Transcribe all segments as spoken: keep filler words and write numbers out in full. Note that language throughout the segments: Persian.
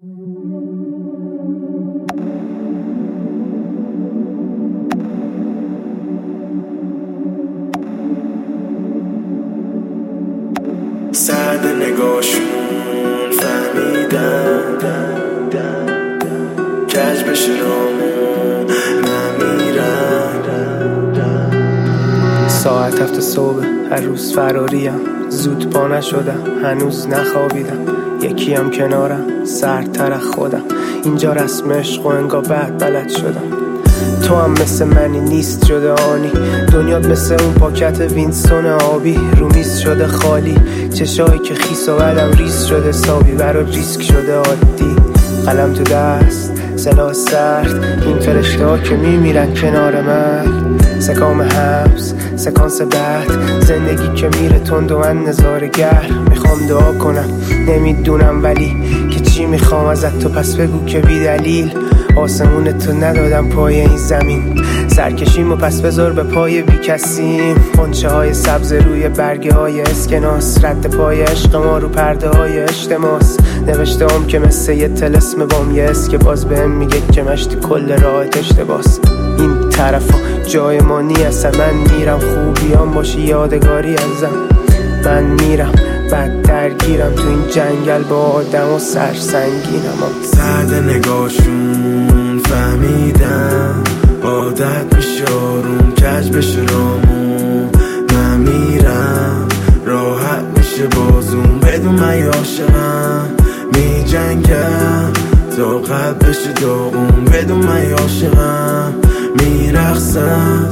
سرد نگاشون فهمیدم کج بشه رامون نمیرم. ساعت هفت صبح هر روز فراریم، زود پا نشدم هنوز نخوابیدم، یکی هم کنارم سردتر از خودم، اینجا رسم عشق و انگار بعد بلد شدم. تو هم مثل منی نیست شده آنی، دنیا مثل اون پاکت وینستون آبی رو میز شده خالی، چشایی که خیس و بعدم ریز شده سابی، برا ریسک شده عادی، قلم تو دست سلاح سرد، این فرشته ها که میمیرن کنار من، سکام حبس سکانس بعد، زندگی که میره تند و من نظاره‌گر، میخوام دعا کنم نمیدونم ولی که چی میخوام ازت، تو پس بگو که بی دلیل آسمون تو ندادم پای این زمین، سرکشیم و پس بذار به پای بی کسیم، قنچه های سبز روی برگه های اسکناس، رد پای عشق ما رو پرده های اجتماس، نوشته هم که مثل یه تلسم بام یه اس که باز بهم میگه که مشتی کل راحت اشتباس، این طرفا جای ما نیست، من میرم خوبیام باشی یادگاری ازم، من میرم بعد درگیرم تو این جنگل با آدم و سرسنگینم. سرد نگاشون فهمیدم عادت میشه آروم کج بشه رامون نمیرم، راحت میشه بازون بدون من عاشقم، می جنگم تا قلب بشه داغون بدون من عاشقم، میرقصم.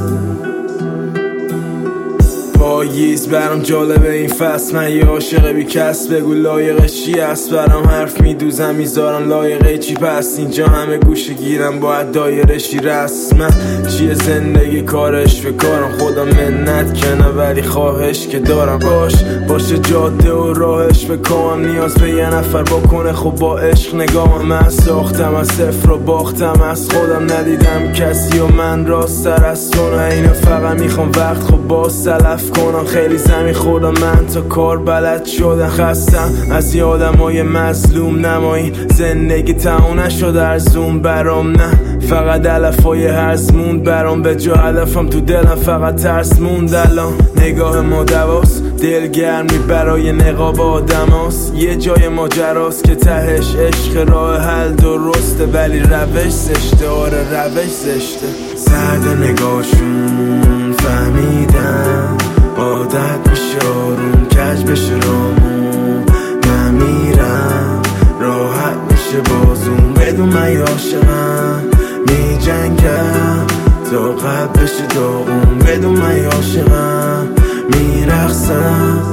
پاییز برام جالبه این فصل، من یه عاشق بی کس، بگو لایقش چی هست، برام حرف میدوزم میذارم لایقه چی پس، اینجا همه گوشه گیرم باید دایرشی رسمه، چیه زندگی کارش به کارم، خدا منت کنه ولی خواهش که دارم، باش باشه جاده و راهش بکنم، نیاز به یه نفر بکنه خب با عشق نگاهم، من ساختم از صفر و باختم از خودم، ندیدم کسی و من راستر از تو، اینو فقط میخوام وقت خب با سلف کنم، خیلی زمین خوردم من تا کار بلد شدم، خستم از یه آدمای مظلوم، نمایی زندگی تموم نشد ارزون برام، نه فقط علفای هرز موند برام، به جا هدفم تو دلم فقط ترس موند، الان نگاه ما دواست دلگرمی برای نقاب آدم هست، یه جای ماجراست که تهش عشق راه حل درسته ولی روش زشته، آره روش زشته. سرد نگاشون فهمیدم عادت میشه آروم کج بشه رامون نمیرم، راحت میشه بازون بدون من عاشقم، می جنگم تا قلب بشه داغون بدون من عاشقم، میرقصم.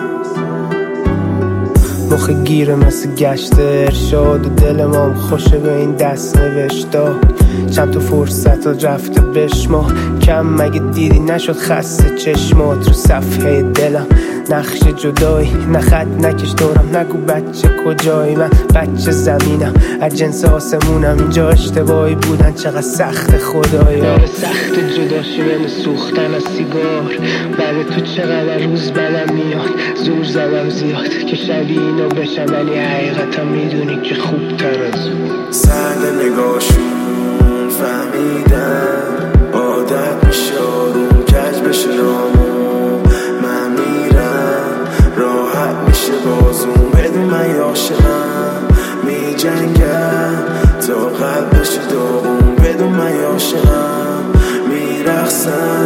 مخ گیره مثل گشت ارشاد و دل مام خوشه به این دست نوشتا، چند تا فرصت و رفته بشما کم مگه دیدی نشد خسته چشمات رو صفحه دلم، نقش جدایی نخط نکش دورم، نگو بچه کجایی من بچه زمینم، از جنس آسمونم، اینجا اشتباهی بودن چقدر سخت خدایا، سخت جداشی بین سوختن از سیگار، بعد تو چقدر روز بدم میاد، زور زدم زیاد که شبیه اینو بشم ولی حقیقتا میدونی که خوب تر از اون. سرد نگاشون فهمیدم عادت میشه آروم کج بشه رامون من میرم، راحت میشه بازون بدون من عاشقم، می جنگم تا قلب بشه داغون بدون من عاشقم، میرقصم.